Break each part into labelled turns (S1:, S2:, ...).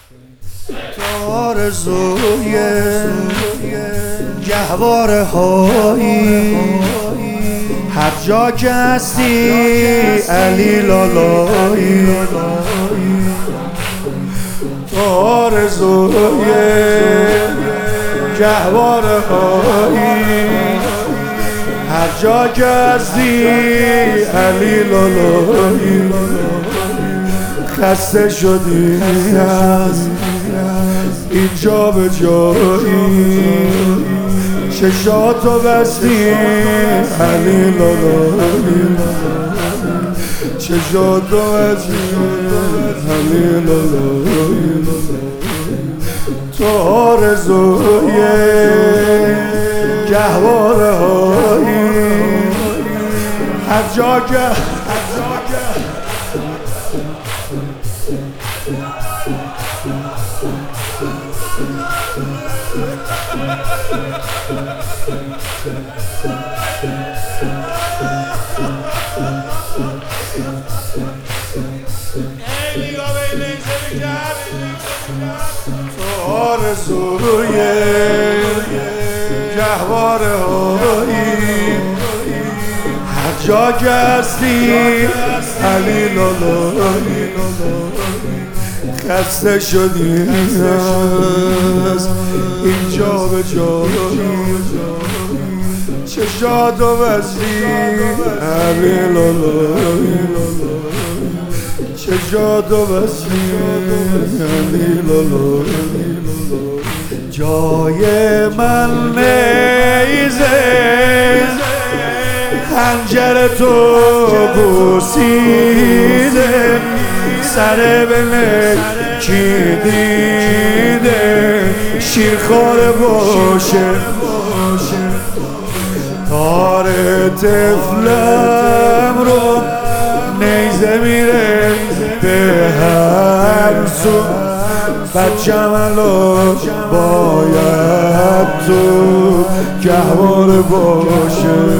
S1: تو آرزوی گهواره هایی هر جا که هستی علی لالایی تو آرزوی گهواره هایی هر جا که هستی علی لالایی خسته شدی از اینجا به جایی چشاتو بستی علی لالایی چشاتو بستی علی لالایی تو آرزوی گهواره هایی هر جا که تو آرزوی گهواره هایی هر جا که هستی علی لالایی خسته شدی از اینجا به جایی چشاتو بستی علی لالایی چشاتو بستی علی لالایی جای من نیزه خنجر تو بوسیده سر بله کی دیده شیرخواره باشه تار طفلم رو نیزه میره به هر سو بچم الان باید تو گهواره باشه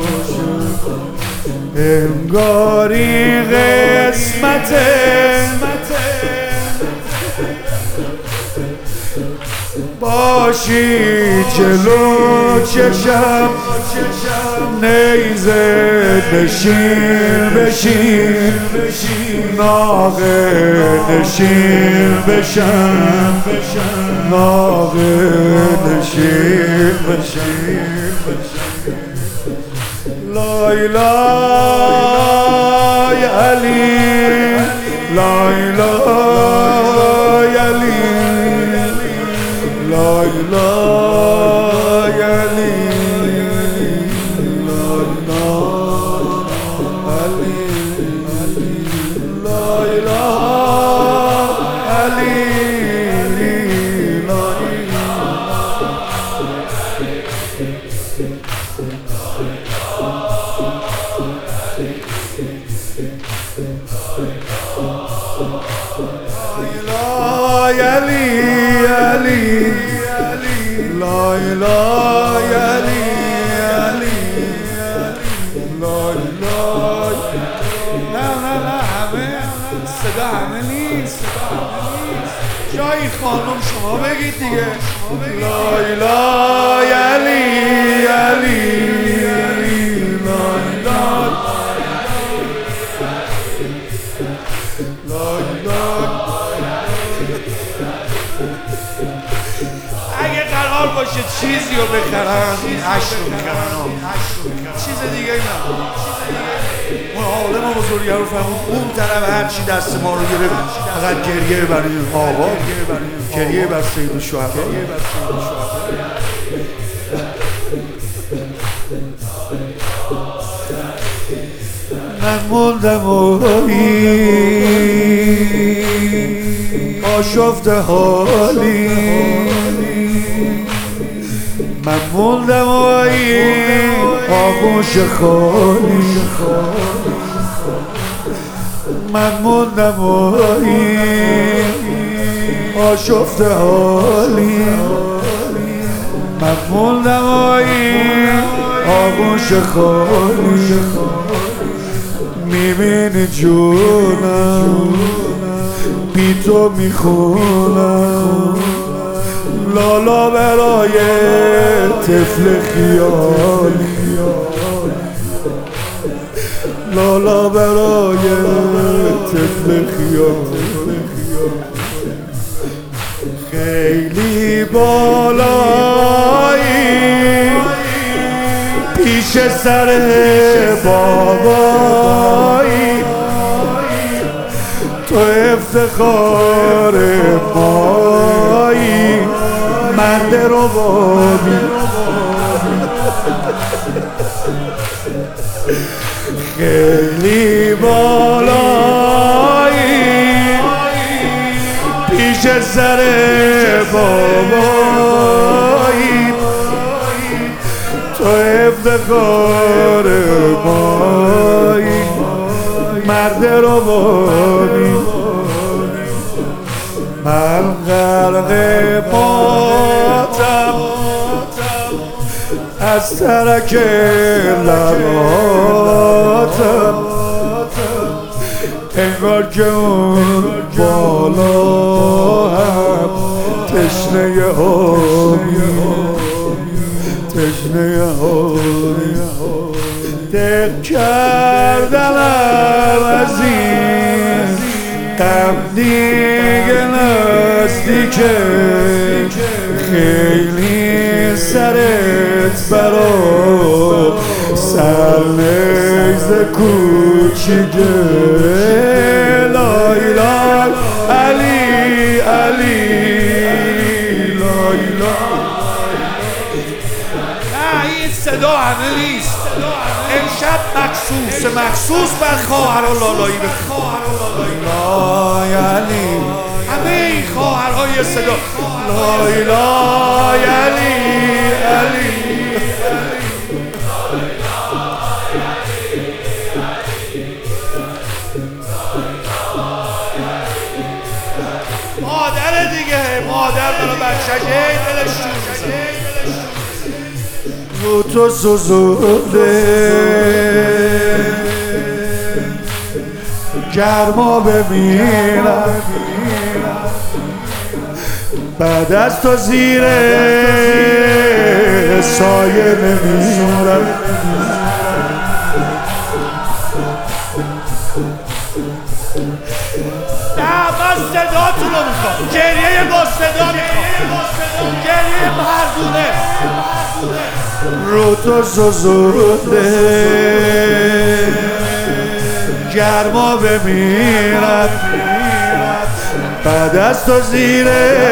S1: انگاری قسمته باشی جلو چشم نیزه بشین ناقه نشین بشم ناقه نشین بشین لای لای علی لای لای علی لای لای علی لای لای علی لای علی علی لای لای علی علی لای لای نه همه صدا همه نیست جایی خانم شما بگید دیگه لای لای علی علی اگه قرار باشه چیزی رو بخرن این عشق رو بخرن چیز دیگه نه اون عالم بزرگه رو فهمون اون طرف هرچی دست ما رو گرفت فقط گریه برای آقا گریه بر سید الشهدا من موندم آشفته حالی من موندم آغوش خالی من موندم آشفته حالی من موندم آغوش خالی میبینی جونم بی تو میخونم لالا برای طفل خیالی، لالا برای طفل خیالی. خیلی بالایی پیش سر بابایی، تو افتخار مایی مرد ربابی. خیلی بالایی پیش سر بابایی، تو افتخار مایی مرد ربابی. من غرق باتم از ترک لباتم، انگار که اون بالا هم تشنه آبی، تشنه آبی. دق کردنم از این غم دیگه نزدیکه، خیلی سرت برا سرنیز کوچیکه. لای لای علی علی لای لای. نه این صدا همه نیست، امشب مخصوص بر خواهر و لالایی بخواه. لای علی همه این خواهرهای صدا لای لای علی علی. مادر دیگه، مادر برای بچه‌ش دلش شور بزنه. رو تو سوزونده گرما بمیرم، بعد از تو زیر سایه نمیرم. من صداتون رو میخوام، گریه با صدا میخوام، گریه مردونه. رو تو سوزونده گرما بمیرم، بعد از تو زیر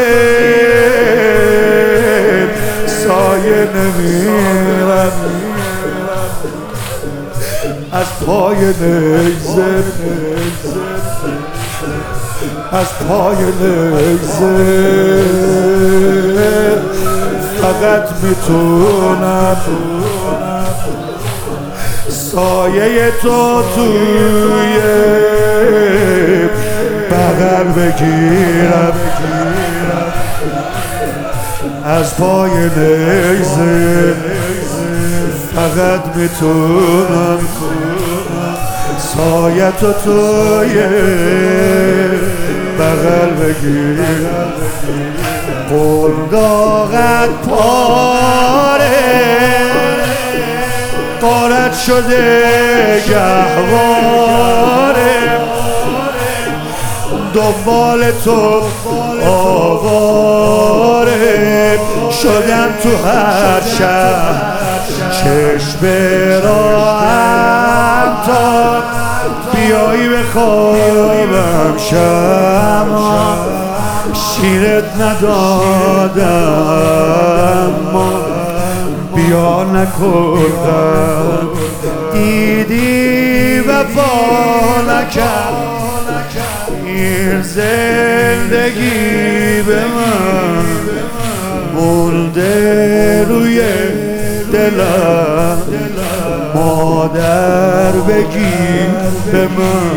S1: سایه نمیرم. از پای نیزه، از پای نیزه فقط میتونم سایه تو توی بغل بگیرم. از پای نیزه فقط میتونم سایه تو توی بغل بگیرم. قلداغت پاره قارت شده گهواره، دنبال تو آواره شدم تو هر شب. چشم راهم تا بیایی به خوابم شما، شیرت ندادم بیا نکردم، دیدی وفا نکرد این زندگی به من مونده روی دلم. مادر بگی به من